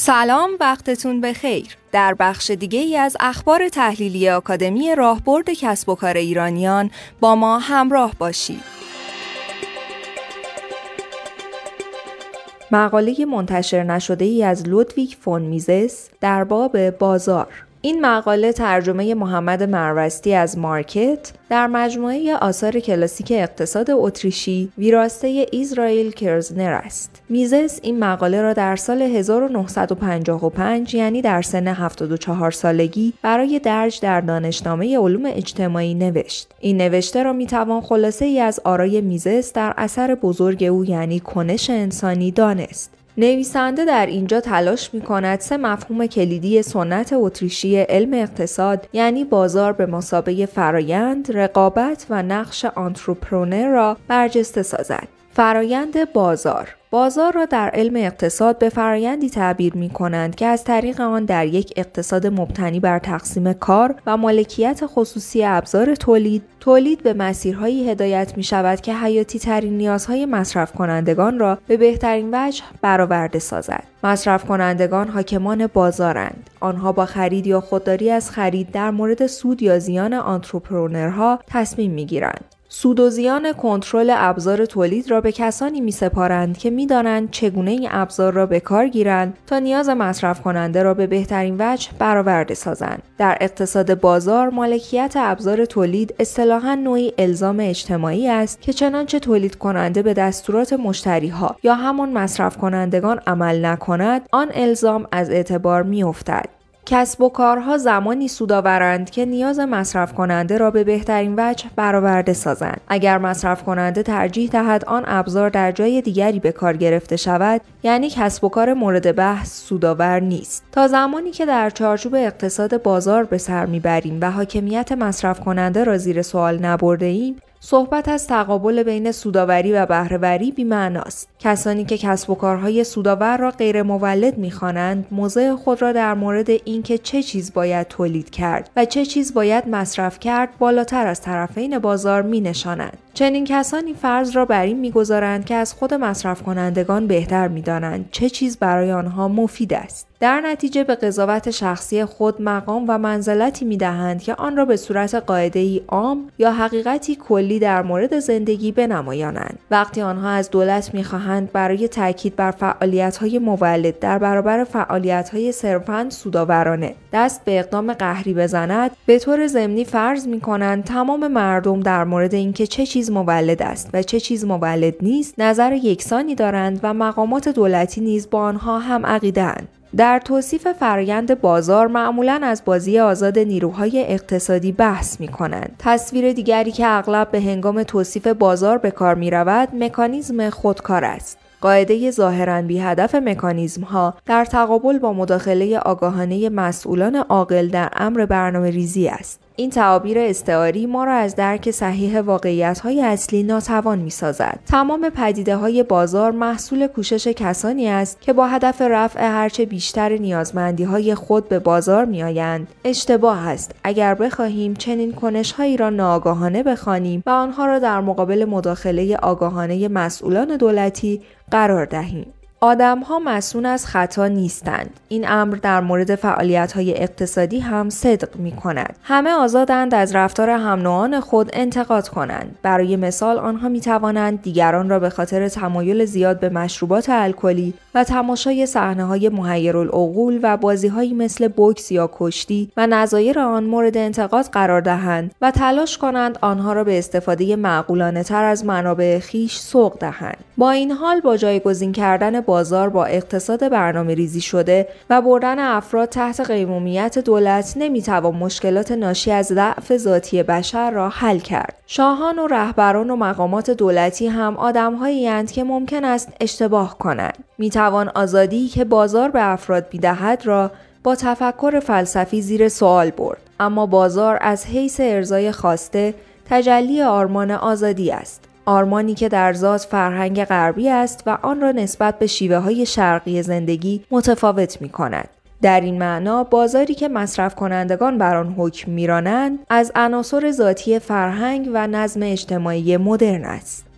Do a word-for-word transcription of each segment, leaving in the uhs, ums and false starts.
سلام، وقتتون بخیر. در بخش دیگه ای از اخبار تحلیلی آکادمی راهبرد کسب و کار ایرانیان با ما همراه باشید. مقاله منتشر نشده ای از لودویگ فون میزس در باب بازار. این مقاله ترجمه محمد مروستی از مارکت در مجموعه آثار کلاسیک اقتصاد اتریشی ویراسته ایزرائیل کرزنر است. میزس این مقاله را در سال هزار و نهصد و پنجاه و پنج یعنی در سن هفتاد و چهار سالگی برای درج در دانشنامه علوم اجتماعی نوشت. این نوشته را میتوان خلاصه ای از آرای میزس در اثر بزرگ او یعنی کنش انسانی دانست. نویسنده در اینجا تلاش می کند سه مفهوم کلیدی سنت اتریشی علم اقتصاد یعنی بازار به مثابه فرایند، رقابت و نقش آنترپرنور را برجسته سازد. فرایند بازار بازار را در علم اقتصاد به فرایندی تعبیر می کنند که از طریق آن در یک اقتصاد مبتنی بر تقسیم کار و مالکیت خصوصی ابزار تولید، تولید به مسیرهایی هدایت می شود که حیاتی ترین نیازهای مصرف کنندگان را به بهترین وجه برآورده سازد. مصرف کنندگان حاکمان بازارند. آنها با خرید یا خودداری از خرید در مورد سود یا زیان آنترپرنورها تصمیم می گیرند. سود و زیان کنترل ابزار تولید را به کسانی می‌سپارند که می‌دانند چگونه این ابزار را به کار گیرند تا نیاز مصرف کننده را به بهترین وجه برآورده سازند. در اقتصاد بازار مالکیت ابزار تولید اصطلاحاً نوعی الزام اجتماعی است که چنانچه تولید کننده به دستورات مشتری‌ها یا همان مصرف کنندگان عمل نکند، آن الزام از اعتبار می‌افتد. کسب و کارها زمانی سودآورند که نیاز مصرف کننده را به بهترین وجه برآورده سازند. اگر مصرف کننده ترجیح دهد آن ابزار در جای دیگری به کار گرفته شود، یعنی کسب و کار مورد بحث سودآور نیست. تا زمانی که در چارچوب اقتصاد بازار به سر میبریم و حاکمیت مصرف کننده را زیر سوال نبرده ایم، صحبت از تقابل بین سودآوری و بهره‌وری بی‌معناست. کسانی که کسب و کارهای سودآور را غیر مولد می‌خوانند، موضع خود را در مورد اینکه چه چیز باید تولید کرد و چه چیز باید مصرف کرد بالاتر از طرفین بازار می‌نشانند. چنین کسانی فرض را بر این می‌گذارند که از خود مصرف کنندگان بهتر می‌دانند چه چیز برای آنها مفید است. در نتیجه به قضاوت شخصی خود مقام و منزلتی می‌دهند که آن را به صورت قاعده‌ای عام یا حقیقتی کلی در مورد زندگی بنمایانند. وقتی آنها از دولت می‌خواهند برای تاکید بر فعالیت‌های مولد در برابر فعالیت‌های صرفاً سودآورانه دست به اقدام قهری بزند، به طور ضمنی فرض می‌کنند تمام مردم در مورد اینکه چه چیز مولد است و چه چیز مولد نیست نظر یکسانی دارند و مقامات دولتی نیز با آنها هم عقیده‌اند. در توصیف فرآیند بازار معمولاً از بازی آزاد نیروهای اقتصادی بحث می‌کنند. تصویر دیگری که اغلب به هنگام توصیف بازار به کار می‌رود، مکانیزم خودکار است. قاعده ظاهراً بی هدف مکانیزم‌ها در تقابل با مداخله آگاهانه مسئولان عاقل در امر برنامه‌ریزی است. این تعابیر استعاری ما را از درک صحیح واقعیت‌های اصلی ناتوان می‌سازد. تمام پدیده‌های بازار محصول کوشش کسانی است که با هدف رفع هرچه بیشتر نیازمندی‌های خود به بازار می‌آیند. اشتباه است اگر بخواهیم چنین کنش‌هایی را ناآگاهانه بخوانیم و آنها را در مقابل مداخله آگاهانه مسئولان دولتی قرار دهیم. آدم‌ها مسئول از خطا نیستند. این امر در مورد فعالیت‌های اقتصادی هم صدق می‌کند. همه آزادند از رفتار هم‌نوعان خود انتقاد کنند. برای مثال آنها می‌توانند دیگران را به خاطر تمایل زیاد به مشروبات الکلی و تماشای صحنه‌های محیرالعقول و بازی‌هایی مثل بوکس یا کشتی و نظایر آن مورد انتقاد قرار دهند و تلاش کنند آنها را به استفاده معقولانه‌تر از منابع خویش سوق دهند. با این حال با جایگزین کردن بازار با اقتصاد برنامه‌ریزی شده و بردن افراد تحت قیمومیت دولت نمیتوان مشکلات ناشی از ضعف ذاتی بشر را حل کرد. شاهان و رهبران و مقامات دولتی هم آدم‌هایی اند که ممکن است اشتباه کنند. میتوان آزادی که بازار به افراد می‌دهد را با تفکر فلسفی زیر سوال برد، اما بازار از حیث ارضای خواسته تجلی آرمان آزادی است. آرمانی که در ذات فرهنگ غربی است و آن را نسبت به شیوه‌های شرقی زندگی متفاوت می‌کند. در این معنا بازاری که مصرف کنندگان بر آن حکم می‌رانند از عناصر ذاتی فرهنگ و نظم اجتماعی مدرن است.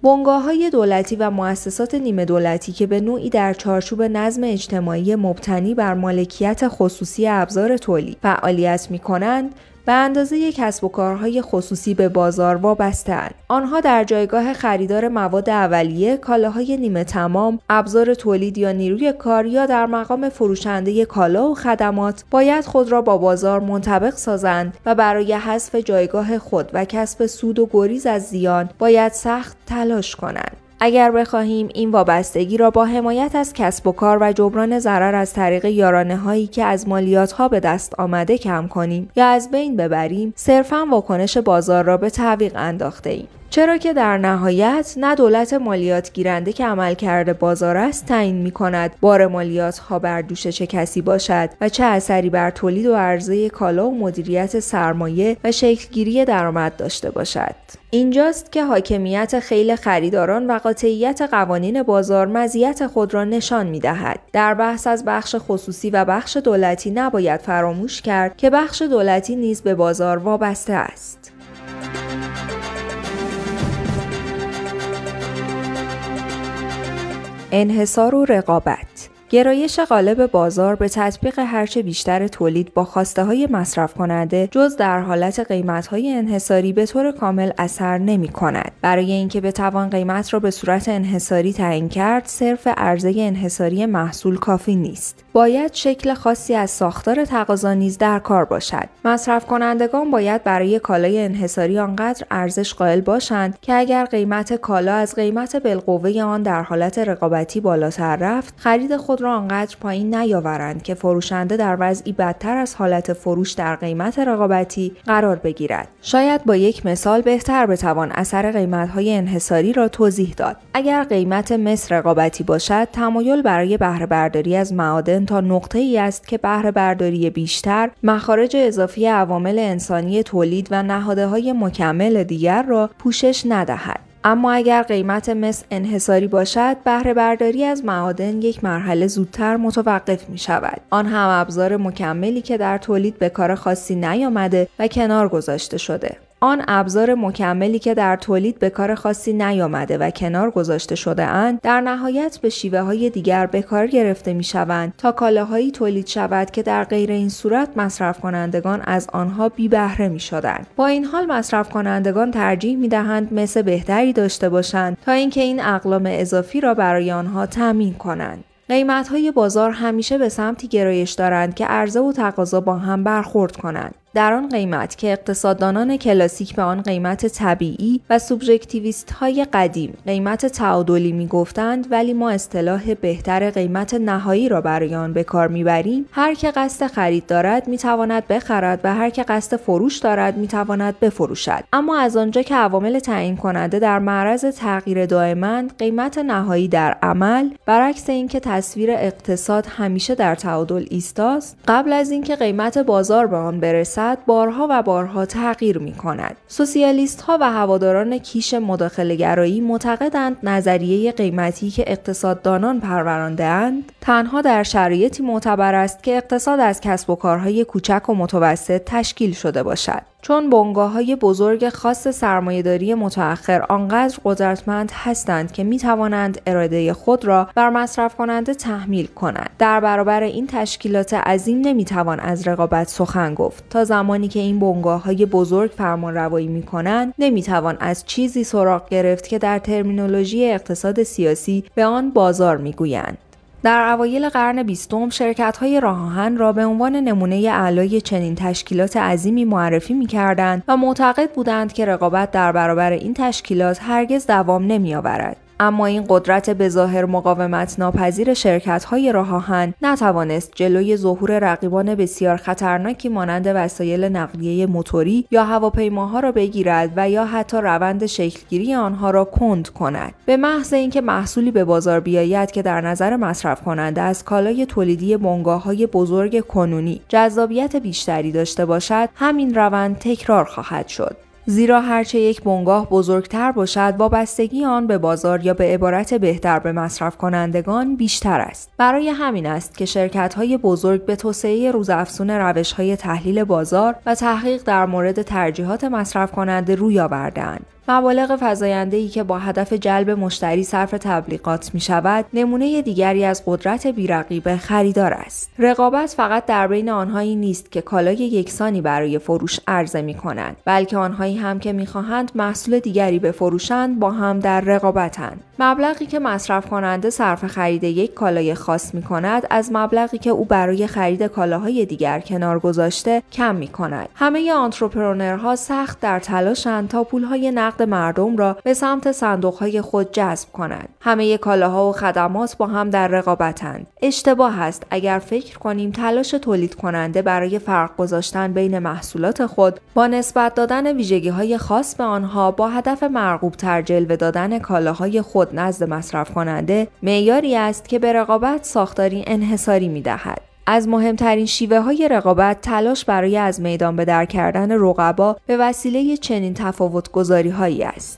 بنگاه‌های دولتی و مؤسسات نیمه دولتی که به نوعی در چارچوب نظم اجتماعی مبتنی بر مالکیت خصوصی ابزار تولید فعالیت می‌کنند، به اندازه کسب و کارهای خصوصی به بازار وابسته‌اند. آنها در جایگاه خریدار مواد اولیه، کالاهای نیمه تمام، ابزار تولید یا نیروی کار یا در مقام فروشنده کالا و خدمات باید خود را با بازار منطبق سازند و برای حذف جایگاه خود و کسب سود و گریز از زیان باید سخت تلاش کنند. اگر بخواهیم این وابستگی را با حمایت از کسب و کار و جبران ضرر از طریق یارانه‌هایی که از مالیات‌ها به دست آمده کم کنیم یا از بین ببریم، صرفاً واکنش بازار را به تعویق انداخته‌ایم. چرا که در نهایت نه دولت مالیات گیرنده که عملکرد بازار است تعیین می‌کند بار مالیات‌ها بر دوش چه کسی باشد و چه اثری بر تولید و عرضه کالا و مدیریت سرمایه و شکل‌گیری درآمد داشته باشد. اینجاست که حاکمیت خیل خریداران و قاطعیت قوانین بازار مزیت خود را نشان می‌دهد. در بحث از بخش خصوصی و بخش دولتی نباید فراموش کرد که بخش دولتی نیز به بازار وابسته است. انحصار و رقابت. گرایش غالب بازار به تطبیق هرچه بیشتر تولید با خواسته‌های مصرف کننده جز در حالت قیمت‌های انحصاری به طور کامل اثر نمی‌کند. برای اینکه بتوان قیمت را به صورت انحصاری تعیین کرد، صرف عرضه انحصاری محصول کافی نیست. باید شکل خاصی از ساختار تقاضا نیز در کار باشد. مصرف کنندگان باید برای کالای انحصاری آنقدر ارزش قائل باشند که اگر قیمت کالا از قیمت بالقوه آن در حالت رقابتی بالاتر رفت، خرید خود را آنقدر پایین نیاورند که فروشنده در وضعی بدتر از حالت فروش در قیمت رقابتی قرار بگیرد. شاید با یک مثال بهتر بتوان اثر قیمت‌های انحصاری را توضیح داد. اگر قیمت مس رقابتی باشد، تمایل برای بهره برداری از معادن تا نقطه‌ای است که بهره برداری بیشتر مخارج اضافی عوامل انسانی تولید و نهادهای مکمل دیگر را پوشش ندهد. اما اگر قیمت مس انحصاری باشد، بهره برداری از معادن یک مرحله زودتر متوقف می شود. آن هم ابزار مکملی که در تولید به کار خاصی نیامده و کنار گذاشته شده. آن ابزار مکملی که در تولید به کار خاصی نیامده و کنار گذاشته شده اند، در نهایت به شیوه های دیگر به کار گرفته می شوند تا کالاهایی تولید شود که در غیر این صورت مصرف کنندگان از آنها بی بهره می شدند. با این حال مصرف کنندگان ترجیح می دهند مس بهتری داشته باشند تا اینکه این اقلام اضافی را برای آنها تامین کنند. قیمت‌های بازار همیشه به سمتی گرایش دارند که عرضه و تقاضا با هم برخورد کنند. در آن قیمت که اقتصاددانان کلاسیک به آن قیمت طبیعی و سوبژکتیویست‌های قدیم قیمت تعادلی می‌گفتند، ولی ما اصطلاح بهتر قیمت نهایی را برای آن به کار می‌بریم، هر که قصد خرید دارد می‌تواند بخرد و هر که قصد فروش دارد می‌تواند بفروشد. اما از آنجا که عوامل تعیین کننده در معرض تغییر دائم‌اند، قیمت نهایی در عمل برعکس اینکه تصویر اقتصاد همیشه در تعادل ایستاست، قبل از اینکه قیمت بازار به آن برسد بارها و بارها تغییر می کند. سوسیالیست ها و هواداران کیش مداخله گرایی معتقدند نظریه قیمتی که اقتصاددانان پرورانده اند تنها در شرایطی معتبر است که اقتصاد از کسب و کارهای کوچک و متوسط تشکیل شده باشد. چون بنگاه‌های بزرگ خاص سرمایه‌داری متأخر آنقدر قدرتمند هستند که می‌توانند اراده خود را بر مصرف کننده تحمیل کنند. در برابر این تشکیلات عظیم نمی‌توان از رقابت سخن گفت. تا زمانی که این بنگاه‌های بزرگ فرمانروایی می‌کنند، نمی‌توان از چیزی سراغ گرفت که در ترمینولوژی اقتصاد سیاسی به آن بازار می‌گویند. در اوایل قرن بیستم شرکت‌های راه‌آهن را به عنوان نمونه اعلای چنین تشکیلات عظیمی معرفی می‌کردند و معتقد بودند که رقابت در برابر این تشکیلات هرگز دوام نمی‌آورد. اما این قدرت به ظاهر مقاومت ناپذیر شرکت‌های راه‌آهن نتوانست جلوی ظهور رقیبان بسیار خطرناکی مانند وسایل نقلیه موتوری یا هواپیماها را بگیرد و یا حتی روند شکلگیری آنها را کند کند. به محض اینکه محصولی به بازار بیاید که در نظر مصرف کننده از کالای تولیدی بنگاه‌های بزرگ کنونی جذابیت بیشتری داشته باشد، همین روند تکرار خواهد شد. زیرا هرچه یک بنگاه بزرگتر باشد، وابستگی آن به بازار یا به عبارت بهتر به مصرف کنندگان بیشتر است. برای همین است که شرکت‌های بزرگ به توسعه روزافزون روش‌های تحلیل بازار و تحقیق در مورد ترجیحات مصرف کننده روی آورده‌اند. مبالغ فزاینده‌ای که با هدف جلب مشتری صرف تبلیغات می‌شود، نمونه دیگری از قدرت بی‌رقیب خریدار است. رقابت فقط در بین آنهایی نیست که کالای یکسانی برای فروش عرضه می‌کنند، بلکه آنهایی هم که می‌خواهند محصول دیگری بفروشند با هم در رقابتند. مبلغی که مصرف کننده صرف خرید یک کالای خاص می‌کند، از مبلغی که او برای خرید کالاهای دیگر کنار گذاشته کم می‌کند. همه آنترپرنورها سخت در تلاشند تا پولهای نقد مردم را به سمت صندوق‌های خود جذب کنند. همه کالاها و خدمات با هم در رقابتند. اشتباه است اگر فکر کنیم تلاش تولید کننده برای فرق گذاشتن بین محصولات خود با نسبت دادن ویژگی‌های خاص به آنها با هدف مرغوب‌تر جلوه دادن کالاهای خود نزد مصرف کننده معیاری است که به رقابت ساختاری انحصاری می‌دهد. از مهمترین شیوه‌های رقابت تلاش برای از میدان به در کردن رقبا به وسیله چنین تفاوت‌گذاری‌هایی است.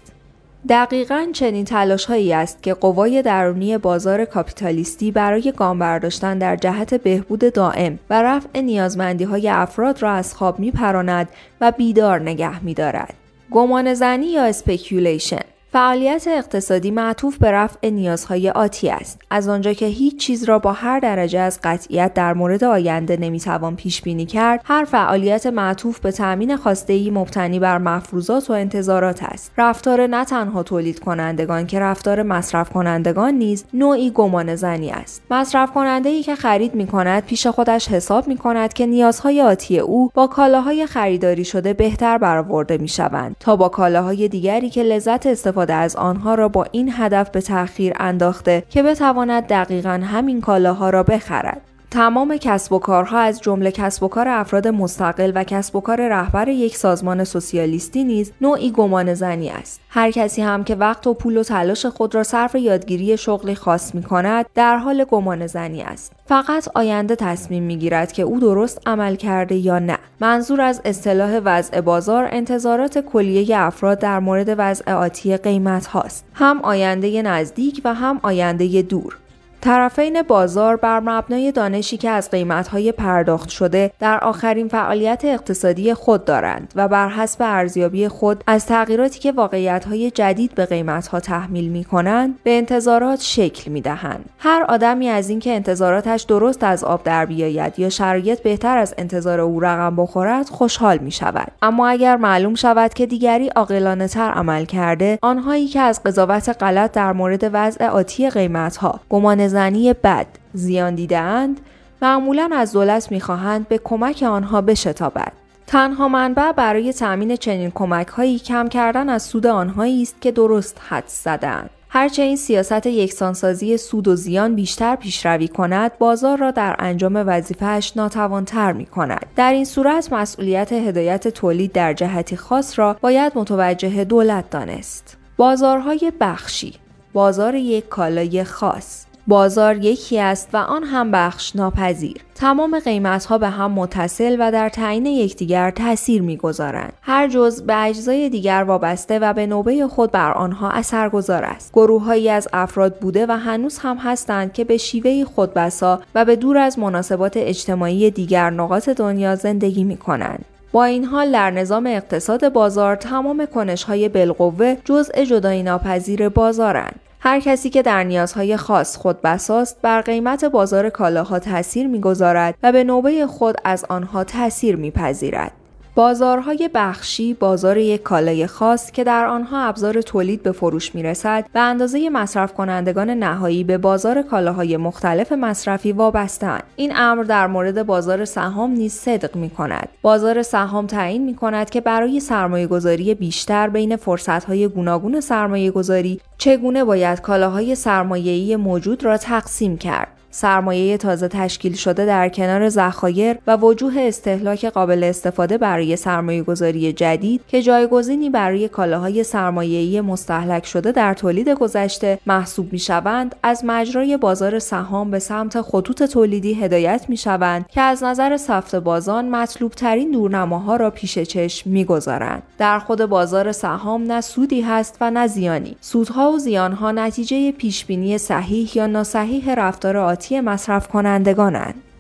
دقیقاً چنین تلاش‌هایی است که قوای درونی بازار کاپیتالیستی برای گام برداشتن در جهت بهبود دائم و رفع نیازمندی‌های افراد را از خواب می‌پراند و بیدار نگه می‌دارد. گمانه‌زنی یا اسپکیولیشن، فعالیت اقتصادی معطوف به رفع نیازهای آتی است. از آنجا که هیچ چیز را با هر درجه از قطعیت در مورد آینده نمیتوان پیش بینی کرد، هر فعالیت معطوف به تامین خواسته‌ای مبتنی بر مفروضات و انتظارات است. رفتار نه تنها تولید کنندگان که رفتار مصرف کنندگان نیز نوعی گمانه‌زنی است. مصرف کننده‌ای که خرید می‌کند پیش خودش حساب می‌کند که نیازهای آتی او با کالاهای خریداری شده بهتر برآورده می‌شوند تا با کالاهای دیگری که لذت استفاده از آنها را با این هدف به تأخیر انداخته که بتواند دقیقاً همین کالاها را بخرد. تمام کسب و کارها از جمله کسب و کار افراد مستقل و کسب و کار رهبر یک سازمان سوسیالیستی نیز نوعی گمانه‌زنی است. هر کسی هم که وقت و پول و تلاش خود را صرف یادگیری شغلی خاص می‌کند، در حال گمانه‌زنی است. فقط آینده تصمیم می‌گیرد که او درست عمل کرده یا نه. منظور از اصطلاح وضع بازار انتظارات کلیه افراد در مورد وضع آتی قیمت هاست، هم آینده نزدیک و هم آینده دور. طرفین بازار بر مبنای دانشی که از قیمت‌های پرداخت شده در آخرین فعالیت اقتصادی خود دارند و بر حسب ارزیابی خود از تغییراتی که واقعیت‌های جدید به قیمت‌ها تحمیل می‌کنند به انتظارات شکل می‌دهند. هر آدمی از اینکه انتظاراتش درست از آب در بیاید یا شرایط بهتر از انتظار او رقم بخورد خوشحال می‌شود. اما اگر معلوم شود که دیگری عاقلانه‌تر عمل کرده، آنهایی که از قضاوت غلط در مورد وضع آتی قیمت‌ها گمان زنی بد زیان دیده‌اند، معمولاً از دولت می‌خواهند به کمک آنها بشتابد. تنها منبع برای تأمین چنین کمک‌هایی کم کردن از سود آنهایی است که درست حدس زده‌اند. هرچه این سیاست یکسانسازی سود و زیان بیشتر پیشروی کند، بازار را در انجام وظیفه‌اش ناتوان‌تر می‌کند. در این صورت مسئولیت هدایت تولید در جهتی خاص را باید متوجه دولت دانست. بازارهای بخشی، بازار یک کالای خاص. بازار یکی است و آن هم بخش ناپذیر. تمام قیمت‌ها به هم متصل و در تعیین یکدیگر تأثیر می‌گذارند. هر جزء به اجزای دیگر وابسته و به نوبه خود بر آنها اثرگذار است. گروه‌هایی از افراد بوده و هنوز هم هستند که به شیوهی خودبسا و به دور از مناسبات اجتماعی دیگر نقاط دنیا زندگی می‌کنند. با این حال در نظام اقتصاد بازار تمام کنش‌های بالقوه جزء جدایی ناپذیر بازارند. هر کسی که در نیازهای خاص خود بساست بر قیمت بازار کالاها تأثیر می‌گذارد و به نوبه خود از آنها تأثیر می‌پذیرد. بازارهای بخشی بازار یک کالای خاص که در آنها ابزار تولید به فروش می‌رسد به اندازه مصرف کنندگان نهایی به بازار کالاهای مختلف مصرفی وابسته‌اند. این امر در مورد بازار سهام نیز صدق می‌کند. بازار سهام تعیین می‌کند که برای سرمایه‌گذاری بیشتر بین فرصت‌های گوناگون سرمایه‌گذاری چگونه باید کالاهای سرمایه‌ای موجود را تقسیم کرد. سرمایه تازه تشکیل شده در کنار ذخایر و وجوه استهلاک قابل استفاده برای سرمایه‌گذاری جدید که جایگزینی برای کالاهای سرمایه‌ای مستهلک شده در تولید گذشته محسوب می‌شوند، از مجرای بازار سهام به سمت خطوط تولیدی هدایت می‌شوند که از نظر سفت بازان مطلوب‌ترین دورنماها را پیش چشم می‌گذارند. در خود بازار سهام نه سودی هست و نه زیانی. سودها و زیانها نتیجه پیشبینی صحیح یا ناصحیح رفتار آتی مصرف کنندگانند.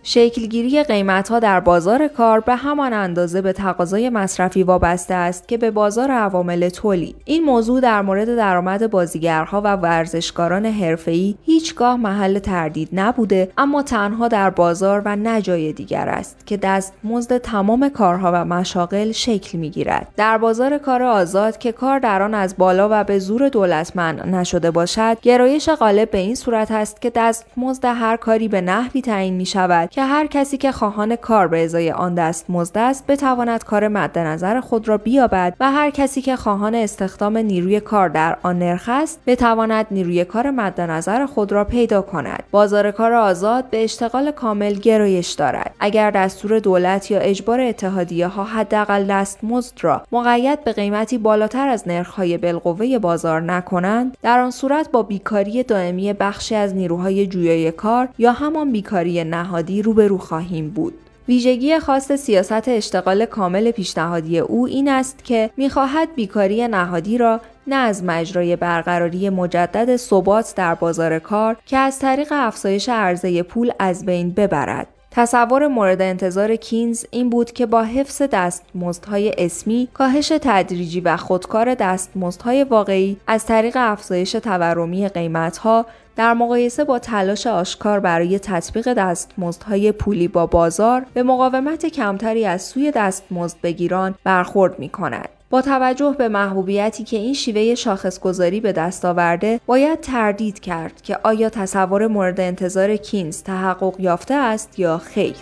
شکلگیری قیمت‌ها در بازار کار به همان اندازه به تقاضای مصرفی وابسته است که به بازار عوامل تولید. این موضوع در مورد درآمد بازیگرها و ورزشکاران حرفه‌ای هیچگاه محل تردید نبوده، اما تنها در بازار و نه جای دیگر است که دستمزد تمام کارها و مشاغل شکل می‌گیرد. در بازار کار آزاد که کار در آن از بالا و به زور دولت منع نشده باشد، گرایش غالب به این صورت است که دستمزد هر کاری به نحوی تعیین می‌شود که هر کسی که خواهان کار به ازای آن دستمزد است بتواند کار مد نظر خود را بیابد و هر کسی که خواهان استخدام نیروی کار در آن نرخ است بتواند نیروی کار مد نظر خود را پیدا کند. بازار کار آزاد به اشتغال کامل گرایش دارد. اگر دستور دولت یا اجبار اتحادیه ها حداقل دستمزد را مقید به قیمتی بالاتر از نرخ‌های بالقوه بازار نکنند، در آن صورت با بیکاری دائمی بخشی از نیروهای جویای کار یا همان بیکاری نهادی روبرو خواهیم بود. ویژگی خاص سیاست اشتغال کامل پیشنهادی او این است که می‌خواهد بیکاری نهادی را نه از مجرای برقراری مجدد ثبات در بازار کار که از طریق افزایش عرضه پول از بین ببرد. تصور مورد انتظار کینز این بود که با حفظ دستمزدهای اسمی، کاهش تدریجی و خودکار دستمزدهای واقعی از طریق افزایش تورمی قیمت‌ها در مقایسه با تلاش آشکار برای تطبیق دستمزدهای پولی با بازار به مقاومت کمتری از سوی دستمزدبگیران برخورد می‌کند. با توجه به محبوبیتی که این شیوه شاخصگذاری به دست آورده، باید تردید کرد که آیا تصور مورد انتظار کینز تحقق یافته است یا خیر.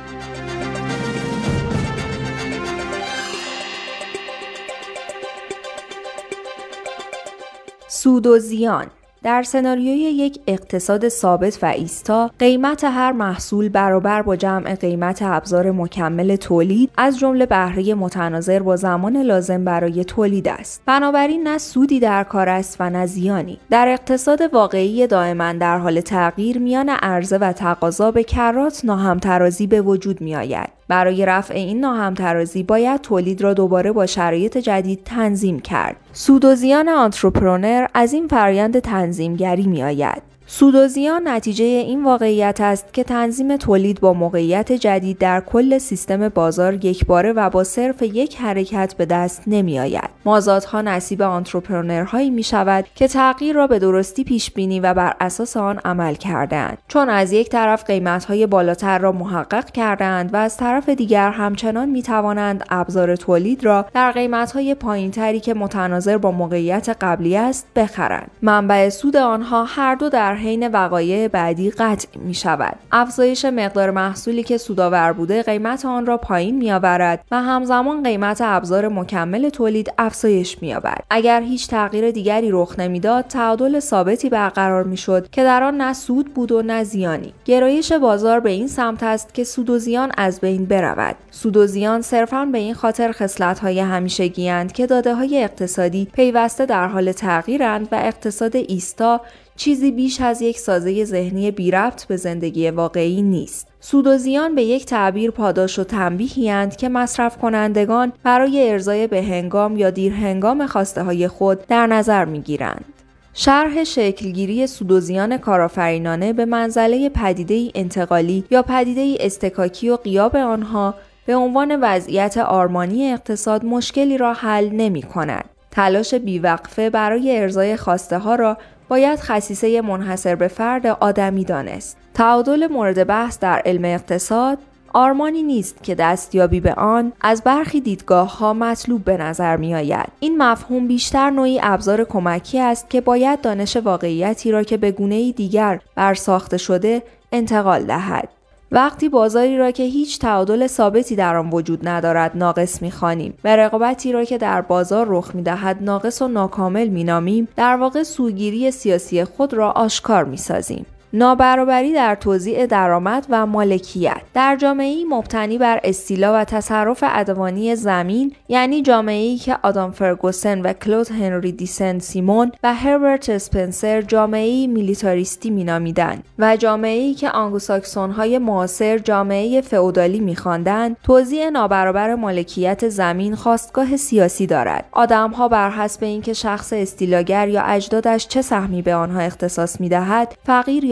سود و زیان. در سناریوی یک اقتصاد ثابت و ایستا، قیمت هر محصول برابر با جمع قیمت ابزار مکمل تولید از جمله بهره متناظر با زمان لازم برای تولید است. بنابراین نه سودی در کار است و نه زیانی. در اقتصاد واقعی دائما در حال تغییر میان عرضه و تقاضا به کرات ناهمترازی به وجود می آید. برای رفع این ناهمترازی باید تولید را دوباره با شرایط جدید تنظیم کرد. سود و زیان آنترپرنور از این فرآیند تنظیمگری می آید. سود و زیان نتیجه این واقعیت است که تنظیم تولید با موقعیت جدید در کل سیستم بازار یکباره و با صرف یک حرکت به دست نمی آید. مازادها نصیب آنترپرنورهایی می شود که تغییر را به درستی پیش بینی و بر اساس آن عمل کردند، چون از یک طرف قیمت‌های بالاتر را محقق کردند و از طرف دیگر همچنان می توانند ابزار تولید را در قیمت‌های پایین‌تری که متناظر با موقعیت قبلی است بخرند. منبع سود آنها هر دو در حین وقایع بعدی قطع می شود. افزایش مقدار محصولی که سودآور بوده قیمت آن را پایین می آورد و همزمان قیمت ابزار مکمل تولید افزایش می یابد. اگر هیچ تغییر دیگری رخ نمیداد، تعادل ثابتی برقرار می شد که در آن نه سود بود و نه زیانی. گرایش بازار به این سمت است که سود و زیان از بین برود. سود و زیان صرفاً به این خاطر خصلت‌های همیشگی‌اند که داده‌های اقتصادی پیوسته در حال تغییرند و اقتصاد ایستا چیزی بیش از یک سازه ذهنی بی ربط به زندگی واقعی نیست. سود و زیان به یک تعبیر پاداش و تنبیهی اند که مصرف کنندگان برای ارضای به هنگام یا دیر هنگام خواسته های خود در نظر می گیرند. شرح شکلگیری سود و زیان کارآفرینانه به منزله پدیده‌ای انتقالی یا پدیده‌ای استکاکی و غیاب آنها به عنوان وضعیت آرمانی اقتصاد مشکلی را حل نمی کند. تلاش بیوقفه برای ارضای خواسته ها را باید خصیصه منحصر به فرد آدمی دانست. تعادل مورد بحث در علم اقتصاد آرمانی نیست که دستیابی به آن از برخی دیدگاه‌ها مطلوب به نظر می‌آید. این مفهوم بیشتر نوعی ابزار کمکی است که باید دانش واقعیتی را که به گونه‌ای دیگر برساخته شده انتقال دهد. وقتی بازاری را که هیچ تعادل ثابتی در آن وجود ندارد ناقص می‌خوانیم و رقابتی را که در بازار رخ می‌دهد ناقص و ناکامل می‌نامیم، در واقع سوگیری سیاسی خود را آشکار می‌سازیم. نابرابری در توزیع درآمد و مالکیت در جامعه‌ای مبتنی بر استیلا و تصرف عدوانی زمین، یعنی جامعه‌ای که آدام فرگوسن و کلود هنری دی سنت سیمون و هربرت اسپنسر جامعه‌ای میلیتاریستی مینامیدند و جامعه‌ای که آنگلوساکسون‌های معاصر جامعه فئودالی می‌خواندند، توزیع نابرابر مالکیت زمین خواستگاه سیاسی دارد. آدم‌ها بر حسب اینکه شخص استیلاگر یا اجدادش چه سهمی به آنها اختصاص می‌دهد، فقیر یا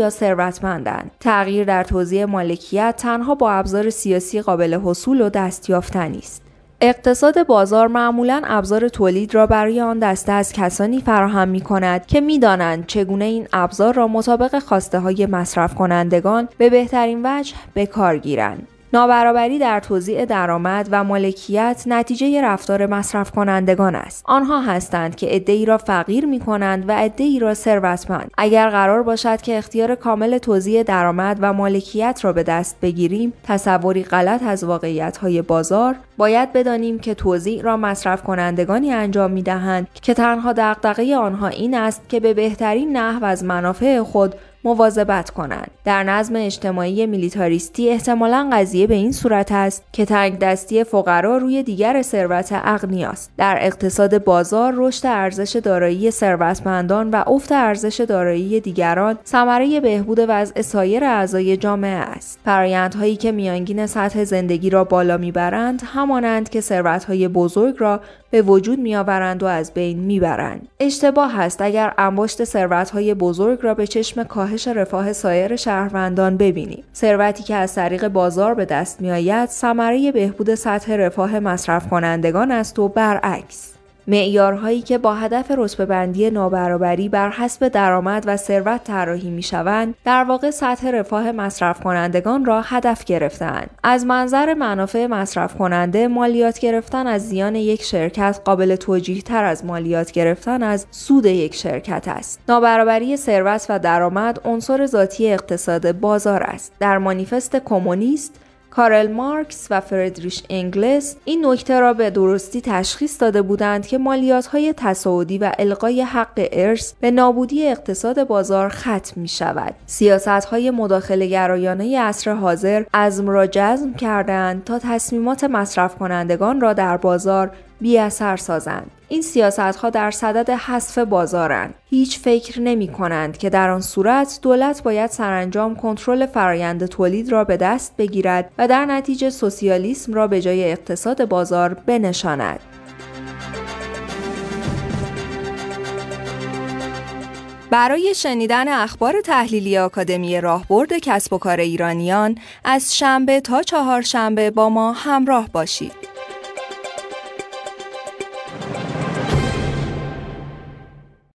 یا ثروتمندند. تغییر در توزیع مالکیت تنها با ابزار سیاسی قابل حصول و دستیافتنی است. اقتصاد بازار معمولاً ابزار تولید را برای آن دسته از کسانی فراهم می‌کند که می‌دانند چگونه این ابزار را مطابق خواسته‌های مصرف کنندگان به بهترین وجه به کار گیرند. نابرابری در توزیع درآمد و مالکیت نتیجه رفتار مصرف کنندگان است. آنها هستند که عده‌ای را فقیر می‌کنند و عده‌ای را ثروتمند. اگر قرار باشد که اختیار کامل توزیع درآمد و مالکیت را به دست بگیریم، تصوری غلط از واقعیت‌های بازار، باید بدانیم که توزیع را مصرف کنندگانی انجام می‌دهند که تنها دغدغه آنها این است که به بهترین نحو از منافع خود مواظبت کنند. در نظم اجتماعی میلیتاریستی احتمالاً قضیه به این صورت است که تنگ دستی فقرا روی دیگر ثروت اغنیاست. در اقتصاد بازار رشد ارزش دارایی ثروتمندان و افت ارزش دارایی دیگران ثمره بهبود وضع سایر اعضای جامعه است. فرآیندهایی که میانگین سطح زندگی را بالا میبرند همانند که ثروت‌های بزرگ را به وجود میآورند و از بین میبرند. اشتباه است اگر انباشت ثروت‌های بزرگ را به چشم کاهش رفاه سایر شهروندان ببینیم. ثروتی که از طریق بازار به دست میآید ثمره بهبود سطح رفاه مصرف کنندگان است و برعکس. معیارهایی که با هدف رتبه‌بندی نابرابری بر حسب درآمد و ثروت طراحی می‌شوند، در واقع سطح رفاه مصرف کنندگان را هدف گرفته‌اند. از منظر منافع مصرف کننده، مالیات گرفتن از زیان یک شرکت قابل توجیه‌تر از مالیات گرفتن از سود یک شرکت است. نابرابری ثروت و درآمد عنصر ذاتی اقتصاد بازار است. در مانیفست کمونیست کارل مارکس و فردریش انگلس این نکته را به درستی تشخیص داده بودند که مالیات‌های تصاعدی و الغای حق ارث به نابودی اقتصاد بازار ختم می‌شود. سیاست‌های مداخله‌گرایانه عصر حاضر عزم را جزم کردند تا تصمیمات مصرف کنندگان را در بازار بی اثر سازند. این سیاست‌ها در صدد حذف بازارند. هیچ فکر نمی‌کنند که در آن صورت دولت باید سرانجام کنترل فرآیند تولید را به دست بگیرد و در نتیجه سوسیالیسم را به جای اقتصاد بازار بنشاند. برای شنیدن اخبار تحلیلی آکادمی راهبرد کسب و کار ایرانیان از شنبه تا چهارشنبه با ما همراه باشید.